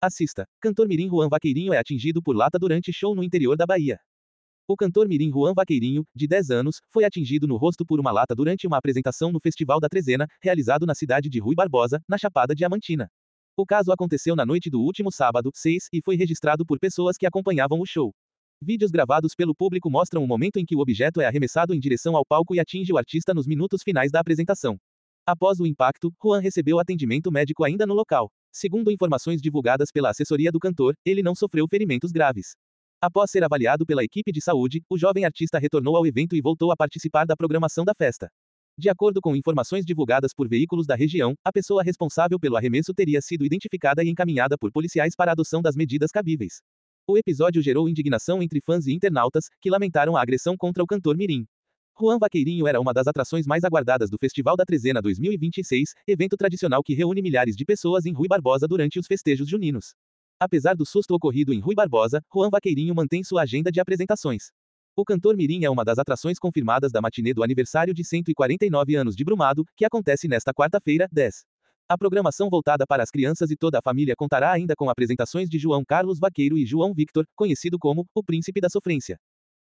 Assista. Cantor mirim Juan Vaqueirinho é atingido por lata durante show no interior da Bahia. O cantor mirim Juan Vaqueirinho, de 10 anos, foi atingido no rosto por uma lata durante uma apresentação no Festival da Trezena, realizado na cidade de Rui Barbosa, na Chapada Diamantina. O caso aconteceu na noite do último sábado, 6, e foi registrado por pessoas que acompanhavam o show. Vídeos gravados pelo público mostram o momento em que o objeto é arremessado em direção ao palco e atinge o artista nos minutos finais da apresentação. Após o impacto, Juan recebeu atendimento médico ainda no local. Segundo informações divulgadas pela assessoria do cantor, ele não sofreu ferimentos graves. Após ser avaliado pela equipe de saúde, o jovem artista retornou ao evento e voltou a participar da programação da festa. De acordo com informações divulgadas por veículos da região, a pessoa responsável pelo arremesso teria sido identificada e encaminhada por policiais para a adoção das medidas cabíveis. O episódio gerou indignação entre fãs e internautas, que lamentaram a agressão contra o cantor mirim. Juan Vaqueirinho era uma das atrações mais aguardadas do Festival da Trezena 2026, evento tradicional que reúne milhares de pessoas em Rui Barbosa durante os festejos juninos. Apesar do susto ocorrido em Rui Barbosa, Juan Vaqueirinho mantém sua agenda de apresentações. O cantor mirim é uma das atrações confirmadas da matinê do aniversário de 149 anos de Brumado, que acontece nesta quarta-feira, 10. A programação voltada para as crianças e toda a família contará ainda com apresentações de João Carlos Vaqueiro e João Victor, conhecido como o Príncipe da Sofrência.